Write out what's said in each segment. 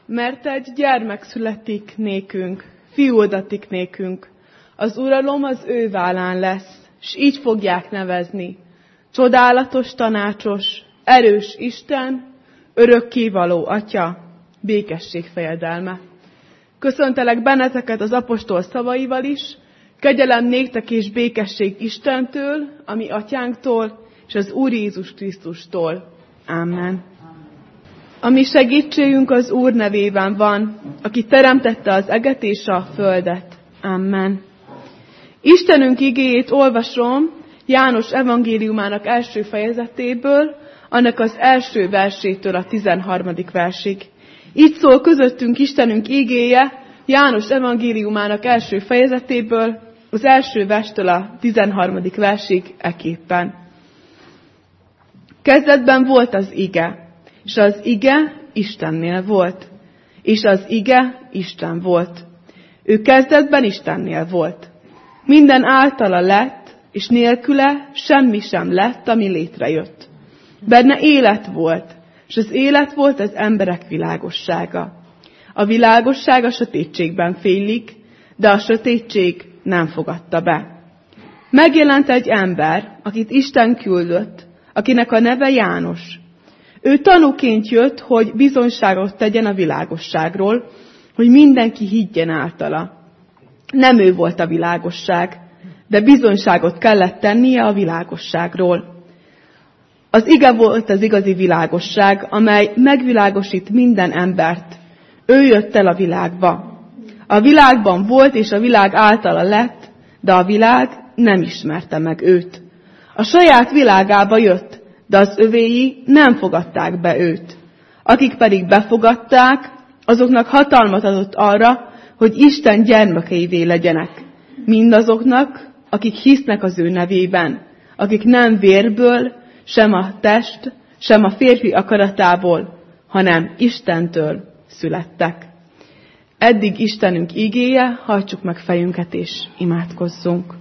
mert egy gyermek születik nékünk, fiú adatik nékünk. Az uralom az ő vállán lesz, s így fogják nevezni. Csodálatos tanácsos, erős Isten, örökkévaló Atya, békesség fejedelme. Köszöntelek benneteket az apostol szavaival is, kegyelem néktek és békesség Istentől, a mi atyánktól, és az Úr Jézus Krisztustól. Amen. A mi segítségünk az Úr nevében van, aki teremtette az eget és a földet. Amen. Istenünk igéjét olvasom János evangéliumának első fejezetéből, annak az első versétől a 13. versig. Így szól közöttünk Istenünk igéje János evangéliumának első fejezetéből, az első verstől a 13. versig eképpen. Kezdetben volt az ige, és az ige Istennél volt, és az ige Isten volt. Ő kezdetben Istennél volt. Minden általa lett, és nélküle semmi sem lett, ami létrejött. Benne élet volt, és az élet volt az emberek világossága. A világosság a sötétségben félik, de a sötétség nem fogadta be. Megjelent egy ember, akit Isten küldött, akinek a neve János. Ő tanúként jött, hogy bizonyságot tegyen a világosságról, hogy mindenki higgyen általa. Nem ő volt a világosság, de bizonyságot kellett tennie a világosságról. Az ige volt az igazi világosság, amely megvilágosít minden embert. Ő jött el a világba. A világban volt, és a világ általa lett, de a világ nem ismerte meg őt. A saját világába jött, de az övéi nem fogadták be őt. Akik pedig befogadták, azoknak hatalmat adott arra, hogy Isten gyermekeivé legyenek. Mindazoknak, akik hisznek az ő nevében, akik nem vérből, sem a test, sem a férfi akaratából, hanem Istentől születtek. Eddig Istenünk igéje, hajtsuk meg fejünket és imádkozzunk.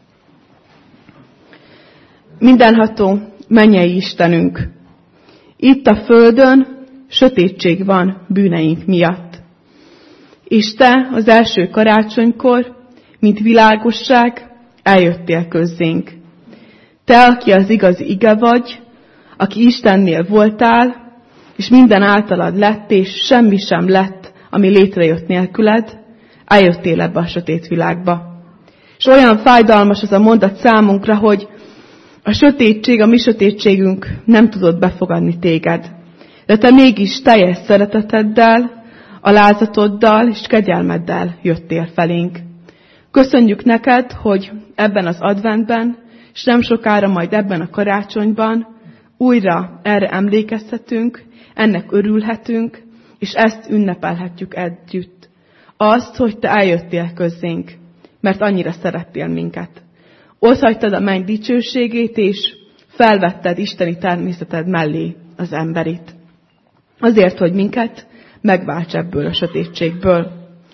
Mindenható mennyei Istenünk, itt a földön sötétség van bűneink miatt. És Te az első karácsonykor, mint világosság, eljöttél közzénk. Te, aki az igazi ige vagy, aki Istennél voltál, és minden általad lett, és semmi sem lett, ami létrejött nélküled, eljöttél ebbe a sötét világba. És olyan fájdalmas az a mondat számunkra, hogy a sötétség, a mi sötétségünk nem tudott befogadni téged. De te mégis teljes szereteteddel, alázatoddal és kegyelmeddel jöttél felénk. Köszönjük neked, hogy ebben az adventben, és nem sokára majd ebben a karácsonyban újra erre emlékezhetünk, ennek örülhetünk, és ezt ünnepelhetjük együtt. Azt, hogy te eljöttél közzénk, mert annyira szerettél minket. Ott hagytad a menny dicsőségét, és felvetted isteni természeted mellé az emberit. Azért, hogy minket megválts ebből a sötétségből.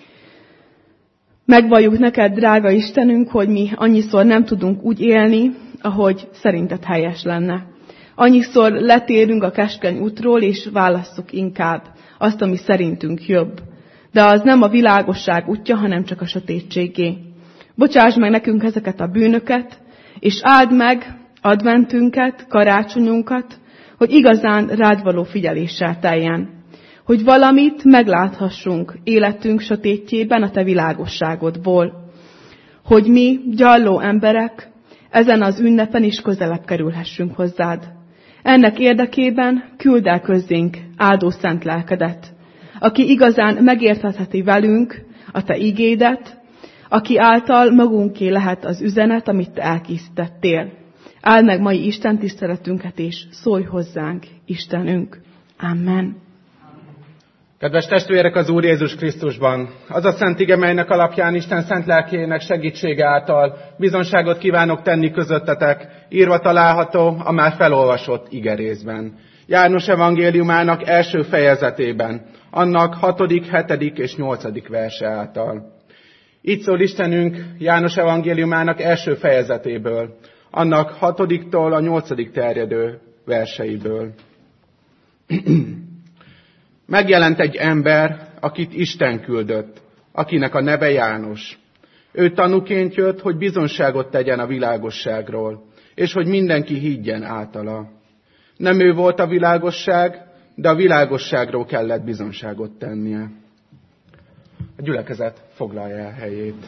Megvalljuk neked, drága Istenünk, hogy mi annyiszor nem tudunk úgy élni, ahogy szerinted helyes lenne. Annyiszor letérünk a keskeny útról, és válasszuk inkább azt, ami szerintünk jobb. De az nem a világosság útja, hanem csak a sötétségé. Bocsáss meg nekünk ezeket a bűnöket, és áld meg adventünket, karácsonyunkat, hogy igazán rád való figyeléssel teljen. Hogy valamit megláthassunk életünk sötétjében a te világosságodból. Hogy mi, gyarló emberek, ezen az ünnepen is közelebb kerülhessünk hozzád. Ennek érdekében küld el közzénk áldó szent lelkedet, aki igazán megérthetheti velünk a te igédet, aki által magunké lehet az üzenet, amit te elkészítettél. Áld meg mai Isten tiszteletünket, és szólj hozzánk, Istenünk. Amen. Kedves testvérek az Úr Jézus Krisztusban! Az a szent ige, melynek alapján Isten szent lelkének segítsége által bizonságot kívánok tenni közöttetek, írva található a már felolvasott igerészben. János evangéliumának első fejezetében, annak 6., 7. és 8. verse által. Így szól Istenünk János evangéliumának első fejezetéből, annak 6-tól a 8. terjedő verseiből. Megjelent egy ember, akit Isten küldött, akinek a neve János. Ő tanúként jött, hogy bizonságot tegyen a világosságról, és hogy mindenki higgyen általa. Nem ő volt a világosság, de a világosságról kellett bizonságot tennie. A gyülekezet foglalja el helyét.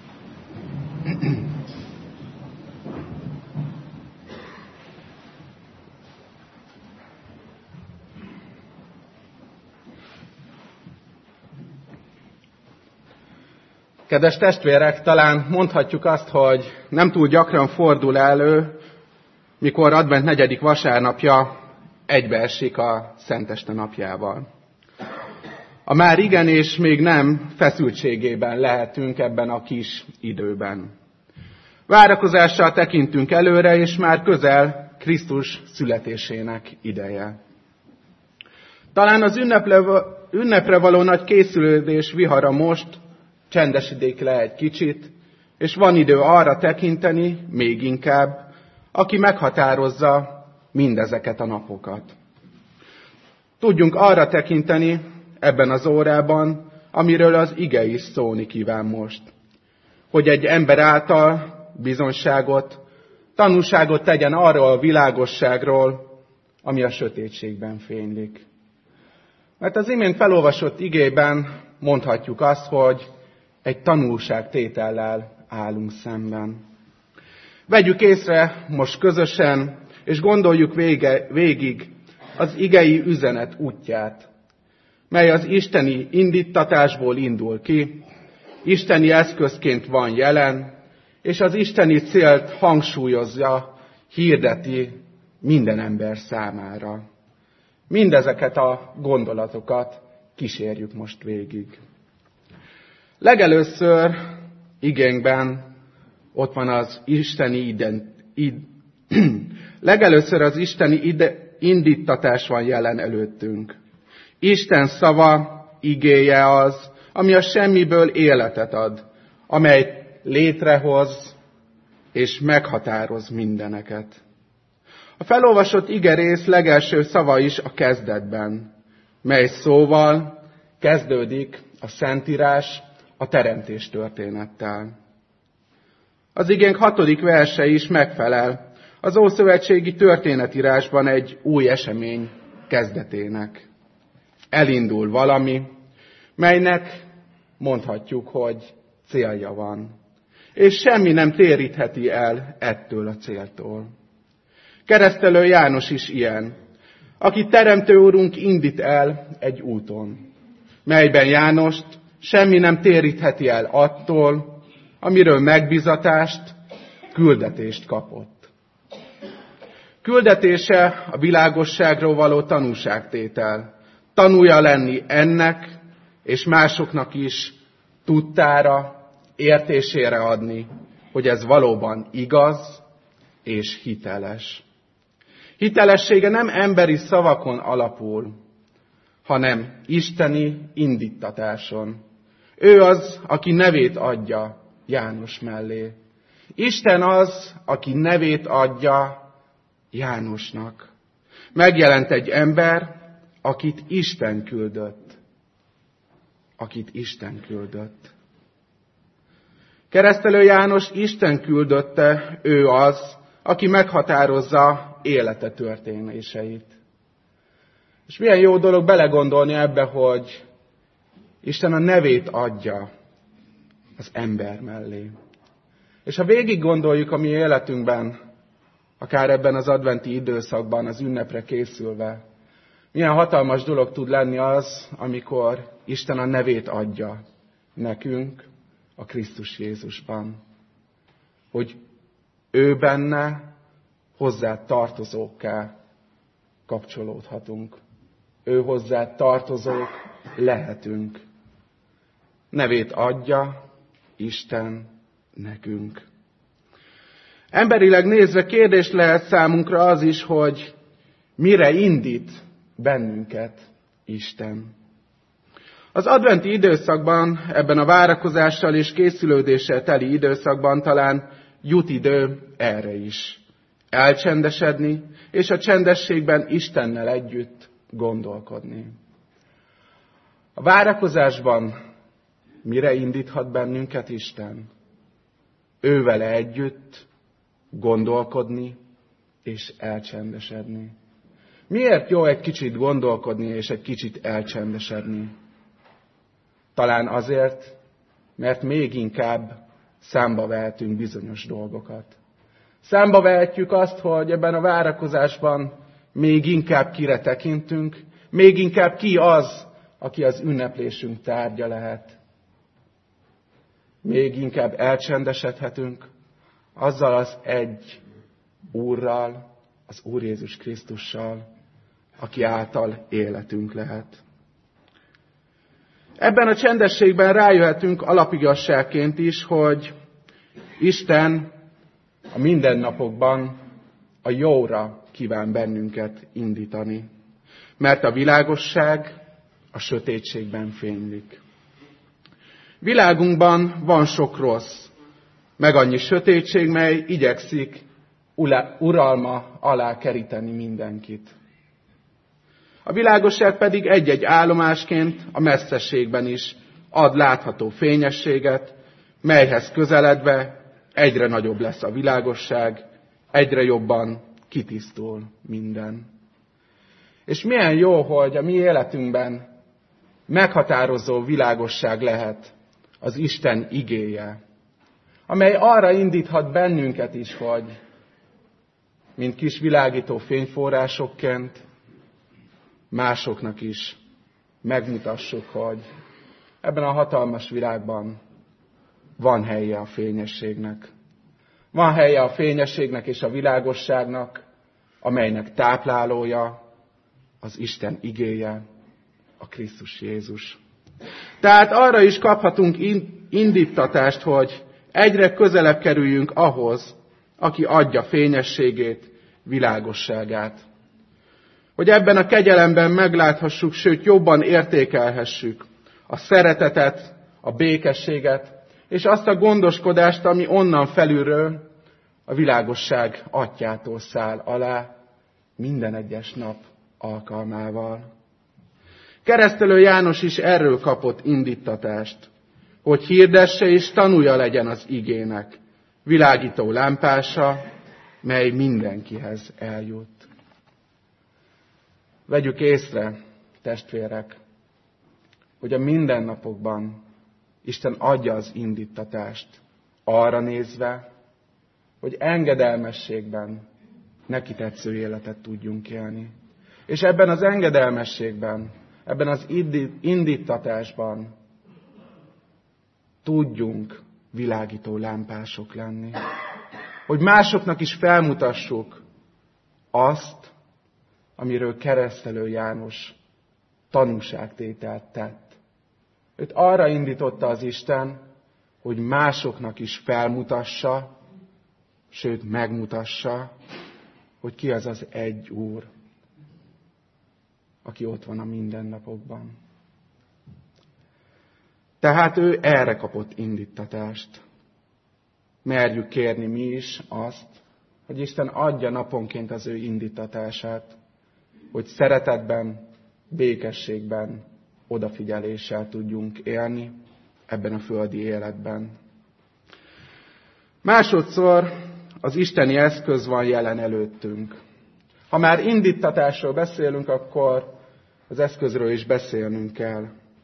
Kedves testvérek, talán mondhatjuk azt, hogy nem túl gyakran fordul elő, mikor advent 4. vasárnapja egybeesik a Szenteste napjával. A már igen és még nem feszültségében lehetünk ebben a kis időben. Várakozással tekintünk előre, és már közel Krisztus születésének ideje. Talán az ünnepre való nagy készülődés vihara most csendesedik le egy kicsit, és van idő arra tekinteni, még inkább, aki meghatározza mindezeket a napokat. Tudjunk arra tekinteni ebben az órában, amiről az ige is szólni kíván most. Hogy egy ember által bizonságot, tanúságot tegyen arról a világosságról, ami a sötétségben fénylik. Mert az imént felolvasott igében mondhatjuk azt, hogy egy tanulságtétellel állunk szemben. Vegyük észre most közösen, és gondoljuk végig az igei üzenet útját, mely az isteni indíttatásból indul ki, isteni eszközként van jelen, és az isteni célt hangsúlyozza, hirdeti minden ember számára. Mindezeket a gondolatokat kísérjük most végig. Legelőször igénkben ott van az isteni indíttatás van jelen előttünk. Isten szava, igéje az, ami a semmiből életet ad, amely létrehoz és meghatároz mindeneket. A felolvasott igerész legelső szava is a kezdetben, mely szóval kezdődik a Szentírás a teremtés történettel. Az igénk 6. verse is megfelel az ószövetségi történetírásban egy új esemény kezdetének. Elindul valami, melynek mondhatjuk, hogy célja van, és semmi nem térítheti el ettől a céltól. Keresztelő János is ilyen, aki Teremtő Úrunk indít el egy úton, melyben Jánost semmi nem térítheti el attól, amiről megbízatást, küldetést kapott. Küldetése a világosságról való tanúságtétel, tanúja lenni ennek és másoknak is tudtára, értésére adni, hogy ez valóban igaz és hiteles. Hitelessége nem emberi szavakon alapul, hanem isteni indíttatáson. Ő az, aki nevét adja János mellé. Isten az, aki nevét adja Jánosnak. Megjelent egy ember, akit Isten küldött. Keresztelő János Isten küldötte, ő az, aki meghatározza élete történéseit. És milyen jó dolog belegondolni ebbe, hogy Isten a nevét adja az ember mellé. És ha végig gondoljuk a mi életünkben, akár ebben az adventi időszakban, az ünnepre készülve, milyen hatalmas dolog tud lenni az, amikor Isten a nevét adja nekünk a Krisztus Jézusban. Hogy ő benne hozzá tartozókká kapcsolódhatunk. Ő hozzá tartozók lehetünk. Nevét adja Isten nekünk. Emberileg nézve kérdés lehet számunkra az is, hogy mire indít bennünket Isten. Az adventi időszakban, ebben a várakozással és készülődéssel teli időszakban talán jut idő erre is. Elcsendesedni, és a csendességben Istennel együtt gondolkodni. A várakozásban mire indíthat bennünket Isten? Ővele együtt gondolkodni és elcsendesedni. Miért jó egy kicsit gondolkodni és egy kicsit elcsendesedni? Talán azért, mert még inkább számba vehetünk bizonyos dolgokat. Számba vehetjük azt, hogy ebben a várakozásban még inkább kire tekintünk, még inkább ki az, aki az ünneplésünk tárgya lehet. Még inkább elcsendesedhetünk azzal az egy Úrral, az Úr Jézus Krisztussal, aki által életünk lehet. Ebben a csendességben rájöhetünk alapigazságként is, hogy Isten a mindennapokban a jóra kíván bennünket indítani. Mert a világosság a sötétségben fénylik. Világunkban van sok rossz, meg annyi sötétség, mely igyekszik uralma alá keríteni mindenkit. A világosság pedig egy-egy állomásként a messzeségben is ad látható fényességet, melyhez közeledve egyre nagyobb lesz a világosság, egyre jobban kitisztul minden. És milyen jó, hogy a mi életünkben meghatározó világosság lehet az Isten igéje, amely arra indíthat bennünket is, hogy mint kis világító fényforrásokként másoknak is megmutassuk, hogy ebben a hatalmas világban van helye a fényességnek. Van helye a fényességnek és a világosságnak, amelynek táplálója az Isten igéje, a Krisztus Jézus. Tehát arra is kaphatunk indítatást, hogy egyre közelebb kerüljünk ahhoz, aki adja fényességét, világosságát. Hogy ebben a kegyelemben megláthassuk, sőt jobban értékelhessük a szeretetet, a békességet, és azt a gondoskodást, ami onnan felülről a világosság atyától száll alá minden egyes nap alkalmával. Keresztelő János is erről kapott indítatást, hogy hirdesse és tanulja legyen az igének, világító lámpása, mely mindenkihez eljut. Vegyük észre, testvérek, hogy a mindennapokban Isten adja az indítatást arra nézve, hogy engedelmességben neki tetsző életet tudjunk élni. És ebben az engedelmességben, ebben az indítatásban tudjunk világító lámpások lenni. Hogy másoknak is felmutassuk azt, amiről Keresztelő János tanúságtételt tett. Őt arra indította az Isten, hogy másoknak is felmutassa, sőt megmutassa, hogy ki az az egy Úr, aki ott van a mindennapokban. Tehát ő erre kapott indítatást. Merjük kérni mi is azt, hogy Isten adja naponként az ő indítatását, hogy szeretetben, békességben, odafigyeléssel tudjunk élni ebben a földi életben. Másodszor az isteni eszköz van jelen előttünk. Ha már indítatásról beszélünk, akkor az eszközről is beszélnünk kell.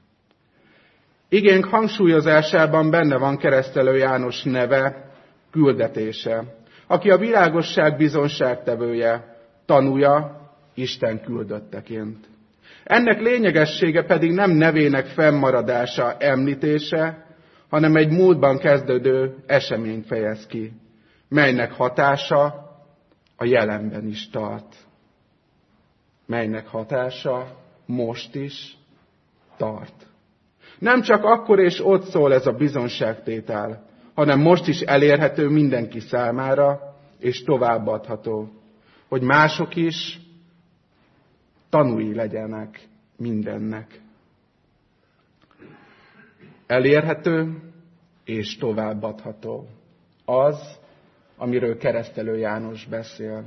Igénk hangsúlyozásában benne van Keresztelő János neve, küldetése, aki a világosság bizonságtevője, tanúja, Isten küldötteként. Ennek lényegessége pedig nem nevének fennmaradása, említése, hanem egy múltban kezdődő eseményt fejez ki, melynek hatása a jelenben is tart. Melynek hatása most is tart. Nem csak akkor és ott szól ez a bizonságtétel, hanem most is elérhető mindenki számára, és továbbadható, hogy mások is tanúi legyenek mindennek. Elérhető és továbbadható. Az, amiről Keresztelő János beszél.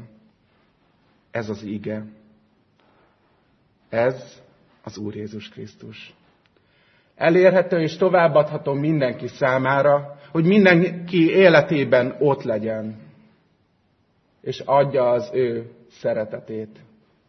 Ez az ige. Ez az Úr Jézus Krisztus. elérhető és továbbadható mindenki számára, hogy mindenki életében ott legyen, és adja az ő szeretetét.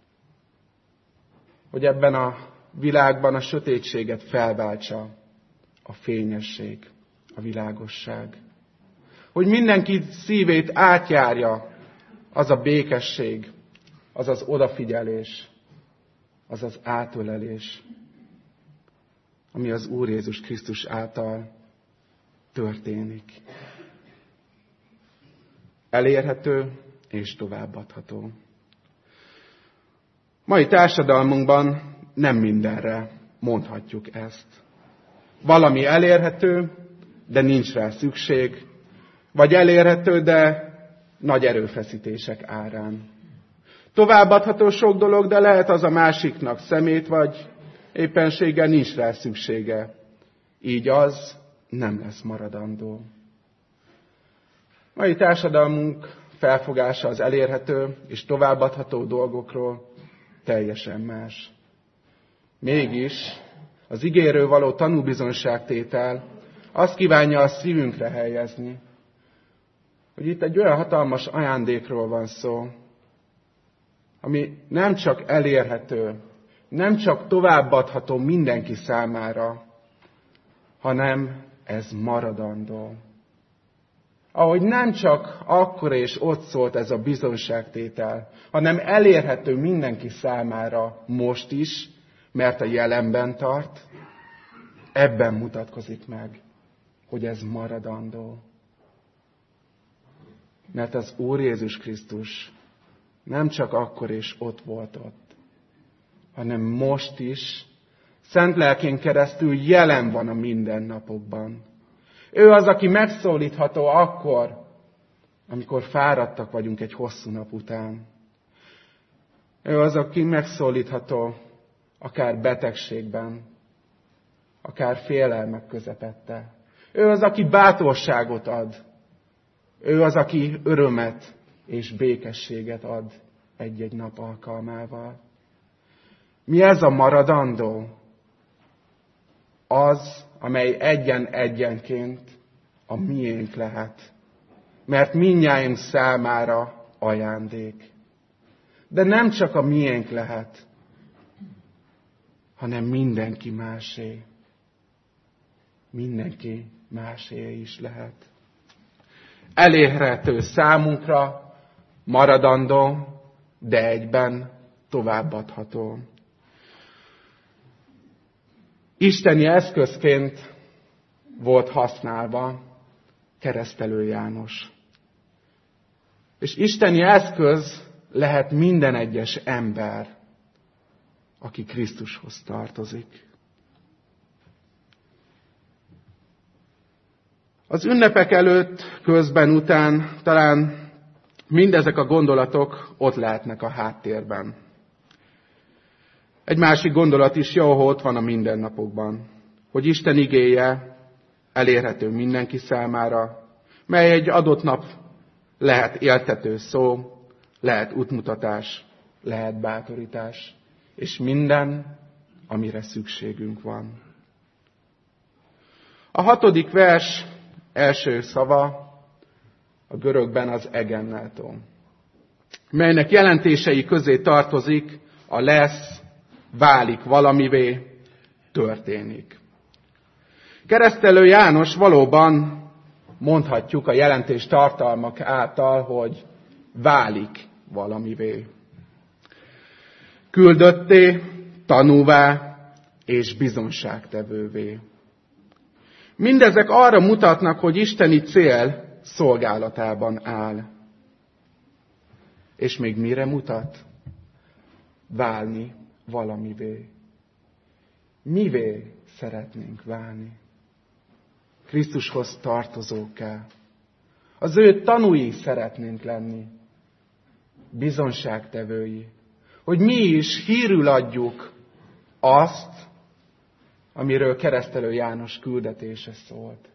Hogy ebben a világban a sötétséget felváltsa a fényesség, a világosság. Hogy mindenki szívét átjárja az a békesség, az az odafigyelés, az az átölelés, ami az Úr Jézus Krisztus által történik. Elérhető és továbbadható. Mai társadalmunkban nem mindenre mondhatjuk ezt. Valami elérhető, de nincs rá szükség, vagy elérhető, de nagy erőfeszítések árán. Továbbadható sok dolog, de lehet az a másiknak szemét, vagy éppenséggel nincs rá szüksége. Így az nem lesz maradandó. Mai társadalmunk felfogása az elérhető és továbbadható dolgokról teljesen más. Mégis az igéről való tanúbizonyságtétel azt kívánja a szívünkre helyezni, hogy itt egy olyan hatalmas ajándékról van szó, ami nem csak elérhető, nem csak továbbadható mindenki számára, hanem ez maradandó. Ahogy nem csak akkor és ott szólt ez a bizonyságtétel, hanem elérhető mindenki számára most is, mert a jelenben tart, ebben mutatkozik meg, hogy ez maradandó. Mert az Úr Jézus Krisztus nem csak akkor és ott volt ott, hanem most is, Szent Lelkén keresztül jelen van a mindennapokban. Ő az, aki megszólítható akkor, amikor fáradtak vagyunk egy hosszú nap után. Ő az, aki megszólítható akár betegségben, akár félelmek közepette. Ő az, aki bátorságot ad. Ő az, aki örömet és békességet ad egy-egy nap alkalmával. Mi ez a maradandó? Az, amely egyen-egyenként a miénk lehet. Mert mindnyájunk számára ajándék. De nem csak a miénk lehet, hanem mindenki másé. Mindenki másé is lehet. Elérhető számunkra, maradandó, de egyben továbbadható. Isteni eszközként volt használva Keresztelő János. És isteni eszköz lehet minden egyes ember, aki Krisztushoz tartozik. Az ünnepek előtt, közben, után talán mindezek a gondolatok ott lehetnek a háttérben. Egy másik gondolat is jó, ha ott van a mindennapokban, hogy Isten igéje elérhető mindenki számára, mely egy adott nap lehet éltető szó, lehet útmutatás, lehet bátorítás, és minden, amire szükségünk van. A 6. vers első szava a görögben az egennátó, melynek jelentései közé tartozik a lesz, válik valamivé, történik. Keresztelő János valóban mondhatjuk a jelentés tartalmak által, hogy válik valamivé. Küldötté, tanúvá és bizonságtevővé. Mindezek arra mutatnak, hogy isteni cél szolgálatában áll. És még mire mutat? Válni valamivé. Mivé szeretnénk válni? Krisztushoz tartozókká. Az ő tanúi szeretnénk lenni. Bizonságtevői. Hogy mi is hírül adjuk azt, amiről Keresztelő János küldetése szólt.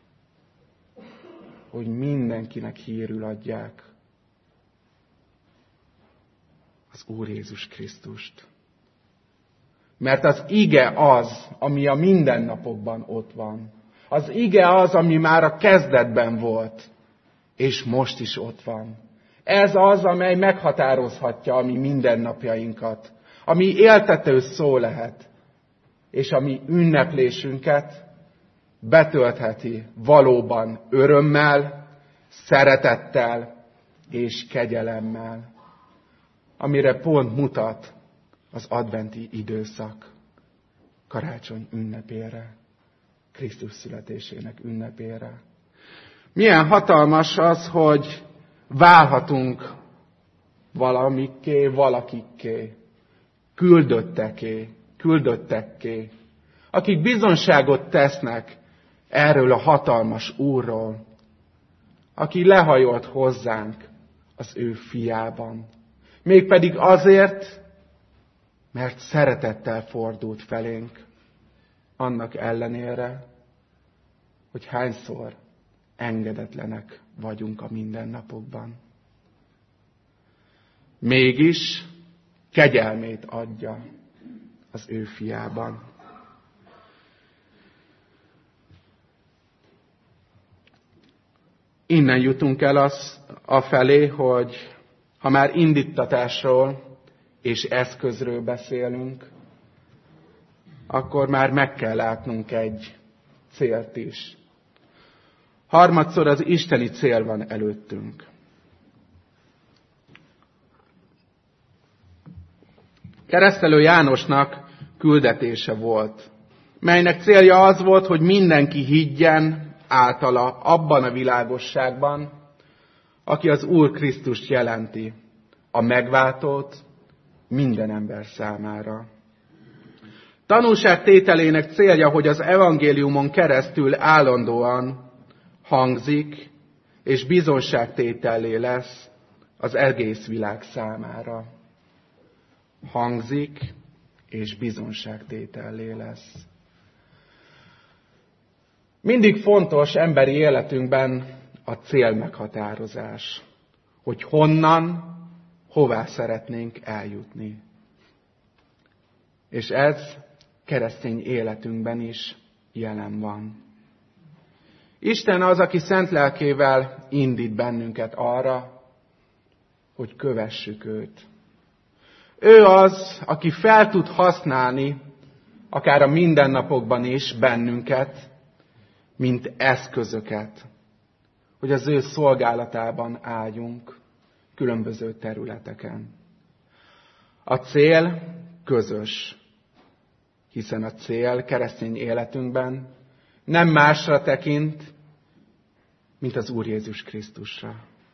Hogy mindenkinek hírül adják az Úr Jézus Krisztust. Mert az ige az, ami a mindennapokban ott van. Az ige az, ami már a kezdetben volt, és most is ott van. Ez az, amely meghatározhatja a mi mindennapjainkat, ami éltető szó lehet, és ami ünneplésünket betöltheti valóban örömmel, szeretettel és kegyelemmel, amire pont mutat az adventi időszak karácsony ünnepére, Krisztus születésének ünnepére. Milyen hatalmas az, hogy válhatunk valamikké, valakikké, küldöttekké, akik bizonságot tesznek erről a hatalmas Úrról, aki lehajolt hozzánk az ő fiában. Mégpedig azért, mert szeretettel fordult felénk, annak ellenére, hogy hányszor engedetlenek vagyunk a mindennapokban. Mégis kegyelmét adja az ő fiában. Innen jutunk el afelé, hogy ha már indítatásról és eszközről beszélünk, akkor már meg kell látnunk egy célt is. Harmadszor az isteni cél van előttünk. Keresztelő Jánosnak küldetése volt, melynek célja az volt, hogy mindenki higgyen általa abban a világosságban, aki az Úr Krisztust jelenti, a megváltót minden ember számára. Tanúságtételének célja, hogy az evangéliumon keresztül állandóan hangzik, és bizonságtétellé lesz az egész világ számára. Hangzik, és bizonságtétellé lesz. Mindig fontos emberi életünkben a célmeghatározás, hogy honnan, hová szeretnénk eljutni. És ez keresztény életünkben is jelen van. Isten az, aki szent lelkével indít bennünket arra, hogy kövessük őt. Ő az, aki fel tud használni, akár a mindennapokban is bennünket, mint eszközöket, hogy az ő szolgálatában álljunk különböző területeken. A cél közös, hiszen a cél keresztény életünkben nem másra tekint, mint az Úr Jézus Krisztusra.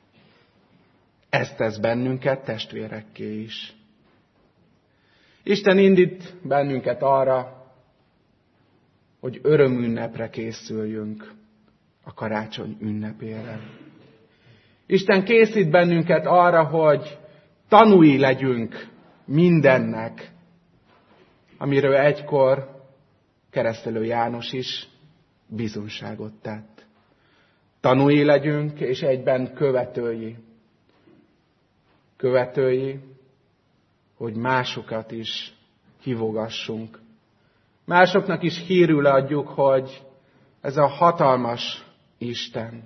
Ez tesz bennünket testvérekké is. Isten indít bennünket arra, hogy örömünnepre készüljünk a karácsony ünnepére. Isten készít bennünket arra, hogy tanúi legyünk mindennek, amiről egykor Keresztelő János is bizonságot tett. Tanúi legyünk, és egyben követői. Követői, hogy másokat is hívogassunk. Másoknak is hírül adjuk, hogy ez a hatalmas Isten,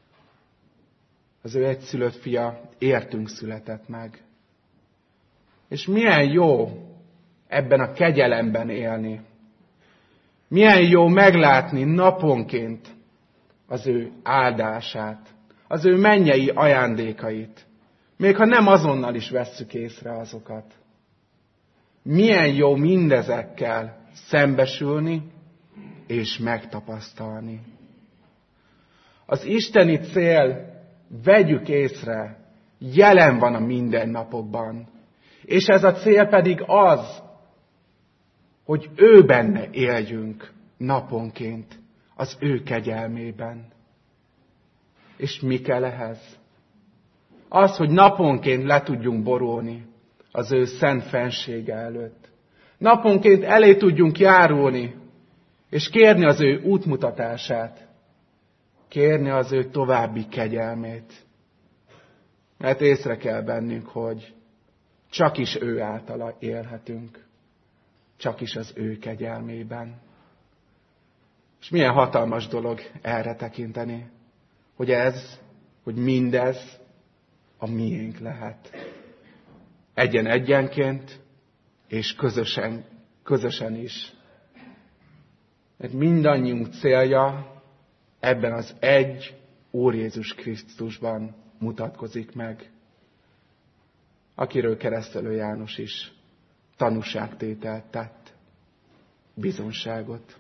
az ő egyszülött fia értünk született meg. És milyen jó ebben a kegyelemben élni. Milyen jó meglátni naponként az ő áldását, az ő mennyei ajándékait, még ha nem azonnal is vesszük észre azokat. Milyen jó mindezekkel szembesülni és megtapasztalni. Az isteni cél, vegyük észre, jelen van a mindennapokban. És ez a cél pedig az, hogy ő benne éljünk naponként, az ő kegyelmében. És mi kell ehhez? Az, hogy naponként le tudjunk borulni az ő szent fensége előtt. Naponként elé tudjunk járulni, és kérni az ő útmutatását, kérni az ő további kegyelmét. Mert észre kell bennünk, hogy csak is ő általa élhetünk. csak is az ő kegyelmében. És milyen hatalmas dolog erre tekinteni, hogy mindez a miénk lehet. Egyenként, és közösen is. Mert mindannyiunk célja ebben az egy Úr Jézus Krisztusban mutatkozik meg, akiről Keresztelő János is tanúságtételt tett, bizonságot.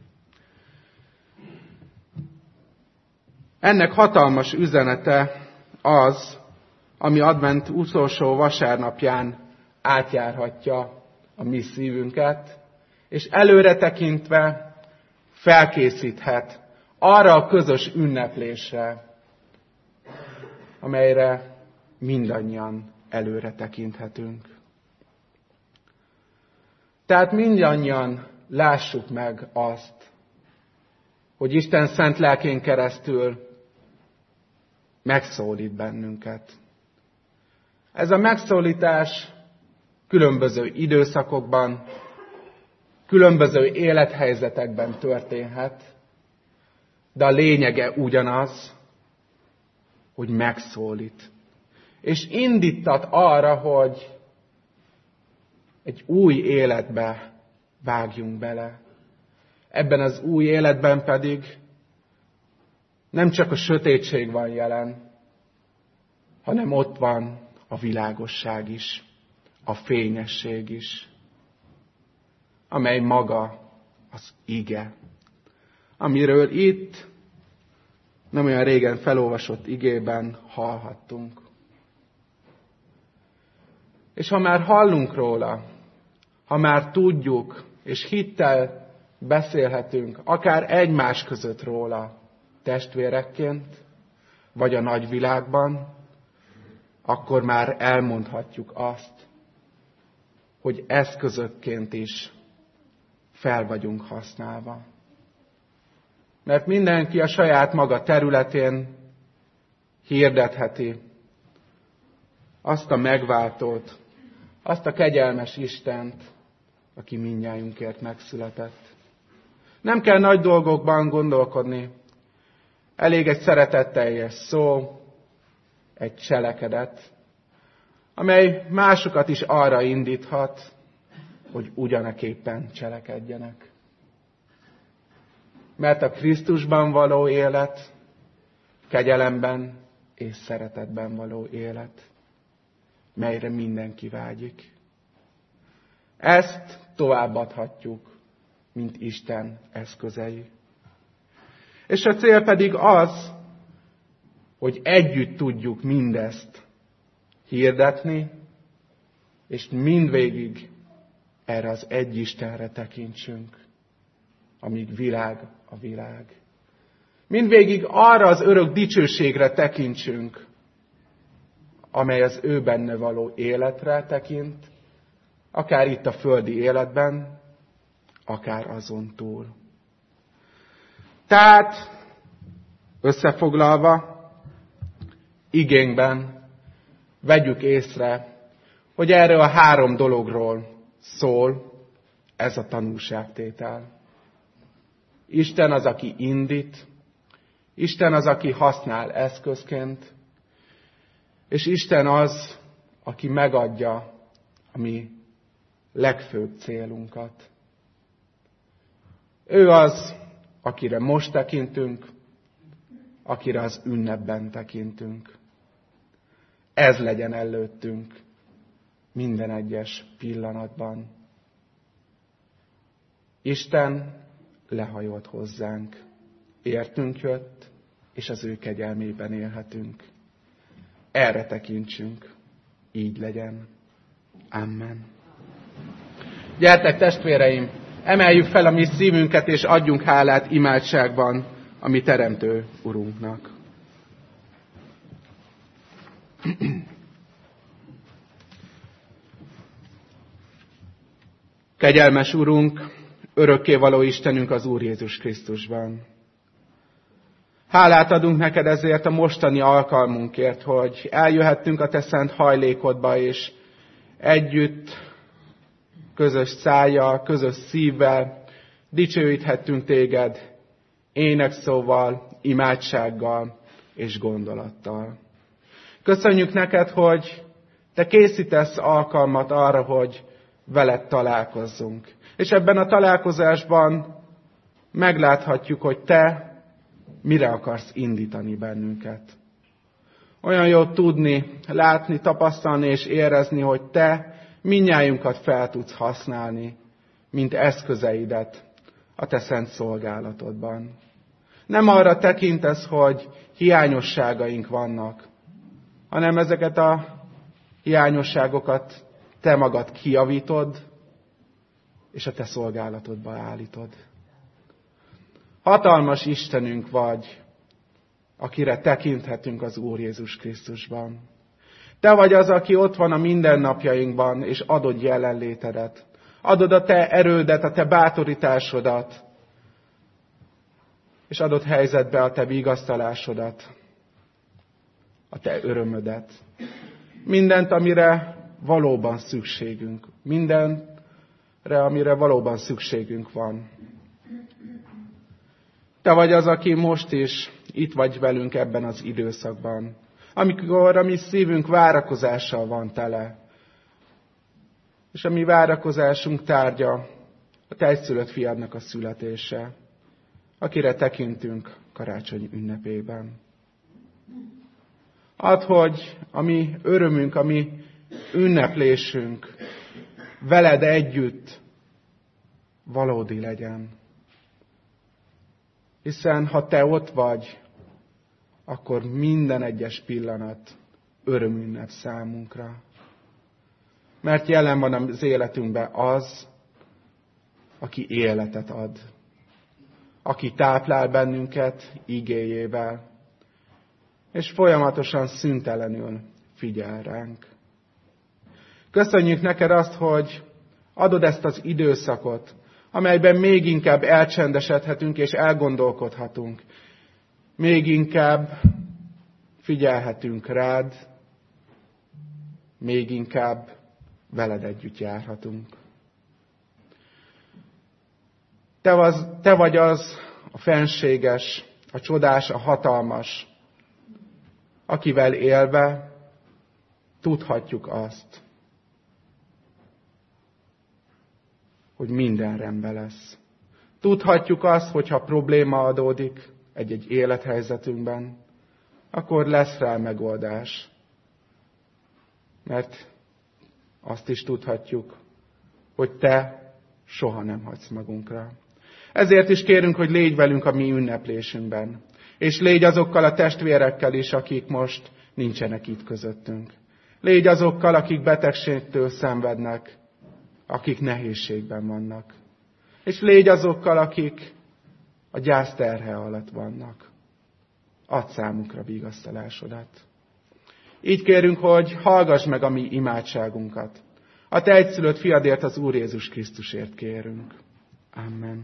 Ennek hatalmas üzenete az, ami advent utolsó vasárnapján átjárhatja a mi szívünket, és előre tekintve felkészíthet arra a közös ünneplésre, amelyre mindannyian előre tekinthetünk. Tehát mindannyian lássuk meg azt, hogy Isten szent lelkén keresztül megszólít bennünket. Ez a megszólítás különböző időszakokban, különböző élethelyzetekben történhet, de a lényege ugyanaz, hogy megszólít. És indítat arra, hogy egy új életbe vágjunk bele. Ebben az új életben pedig nem csak a sötétség van jelen, hanem ott van a világosság is, a fényesség is, amely maga az ige, amiről itt nem olyan régen felolvasott igében hallhattunk. És ha már hallunk róla, ha már tudjuk, és hittel beszélhetünk, akár egymás között róla, testvérekként, vagy a nagyvilágban, akkor már elmondhatjuk azt, hogy eszközökként is fel vagyunk használva. Mert mindenki a saját maga területén hirdetheti azt a megváltót, azt a kegyelmes Istent, aki mindnyájunkért megszületett. Nem kell nagy dolgokban gondolkodni. Elég egy szeretetteljes szó, egy cselekedet, amely másokat is arra indíthat, hogy ugyaneképpen cselekedjenek. Mert a Krisztusban való élet, kegyelemben és szeretetben való élet, melyre mindenki vágyik. Ezt továbbadhatjuk, mint Isten eszközei. És a cél pedig az, hogy együtt tudjuk mindezt hirdetni, és mindvégig erre az egy Istenre tekintsünk, amíg világ a világ. Mindvégig arra az örök dicsőségre tekintsünk, amely az ő benne való életre tekint, akár itt a földi életben, akár azon túl. Tehát, összefoglalva, igénkben vegyük észre, hogy erről a 3 dologról szól ez a tanúságtétel. Isten az, aki indít, Isten az, aki használ eszközként, és Isten az, aki megadja a mi legfőbb célunkat. Ő az, akire most tekintünk, akire az ünnepben tekintünk. Ez legyen előttünk minden egyes pillanatban. Isten lehajolt hozzánk, értünk jött, és az ő kegyelmében élhetünk. Erre tekintsünk, így legyen. Amen. Gyertek, testvéreim, emeljük fel a mi szívünket, és adjunk hálát imádságban a mi teremtő Urunknak. Kegyelmes Urunk, örökkévaló Istenünk az Úr Jézus Krisztusban. Hálát adunk neked ezért a mostani alkalmunkért, hogy eljöhettünk a te szent hajlékodba, és együtt közös szájjal, közös szívvel dicsőíthettünk téged énekszóval, imádsággal és gondolattal. Köszönjük neked, hogy te készítesz alkalmat arra, hogy veled találkozzunk. És ebben a találkozásban megláthatjuk, hogy te mire akarsz indítani bennünket. Olyan jó tudni, látni, tapasztalni és érezni, hogy te mindnyájunkat fel tudsz használni, mint eszközeidet a te szent szolgálatodban. Nem arra tekintesz, hogy hiányosságaink vannak, hanem ezeket a hiányosságokat te magad kijavítod, és a te szolgálatodba állítod. Hatalmas Istenünk vagy, akire tekinthetünk az Úr Jézus Krisztusban. Te vagy az, aki ott van a mindennapjainkban, és adod jelenlétedet. Adod a te erődet, a te bátorításodat, és adott helyzetbe a te vigasztalásodat, a te örömödet. Mindent, amire valóban szükségünk. Mindenre, amire valóban szükségünk van. Te vagy az, aki most is itt vagy velünk ebben az időszakban. Amikor a mi szívünk várakozással van tele. És a mi várakozásunk tárgya a te egyszülött fiadnak a születése, akire tekintünk karácsony ünnepében. Add, hogy a mi örömünk, a mi ünneplésünk veled együtt valódi legyen. Hiszen ha te ott vagy, akkor minden egyes pillanat örömünnep számunkra. Mert jelen van az életünkben az, aki életet ad. Aki táplál bennünket igéjével, és folyamatosan szüntelenül figyel ránk. Köszönjük neked azt, hogy adod ezt az időszakot, amelyben még inkább elcsendesedhetünk és elgondolkodhatunk. Még inkább figyelhetünk rád, még inkább veled együtt járhatunk. Te vagy az a fenséges, a csodás, a hatalmas, akivel élve tudhatjuk azt, hogy minden rendben lesz. Tudhatjuk azt, hogyha probléma adódik egy-egy élethelyzetünkben, akkor lesz rá megoldás. Mert azt is tudhatjuk, hogy te soha nem hagysz magunkra. Ezért is kérünk, hogy légy velünk a mi ünneplésünkben. És légy azokkal a testvérekkel is, akik most nincsenek itt közöttünk. Légy azokkal, akik betegségtől szenvednek, akik nehézségben vannak. És légy azokkal, akik a gyász terhe alatt vannak. Add számukra vigasztalásodat. Így kérünk, hogy hallgass meg a mi imádságunkat. A te egyszülött fiadért, az Úr Jézus Krisztusért kérünk. Amen.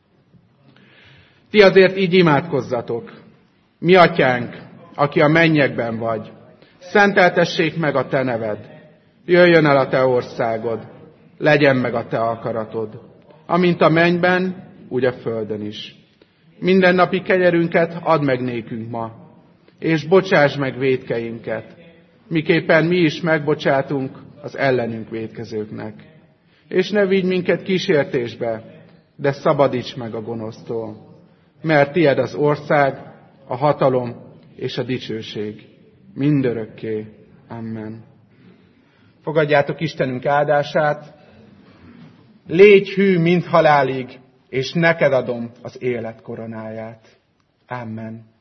Ti azért így imádkozzatok. Mi atyánk, aki a mennyekben vagy, szenteltessék meg a te neved. Jöjjön el a te országod, legyen meg a te akaratod. Amint a mennyben, úgy a földön is. Mindennapi kenyerünket add meg nékünk ma, és bocsáss meg vétkeinket, miképpen mi is megbocsátunk az ellenünk vétkezőknek. És ne vigy minket kísértésbe, de szabadíts meg a gonosztól. Mert tied az ország, a hatalom és a dicsőség mindörökké. Amen. Fogadjátok Istenünk áldását. Légy hű mind halálig, és neked adom az élet koronáját. Amen.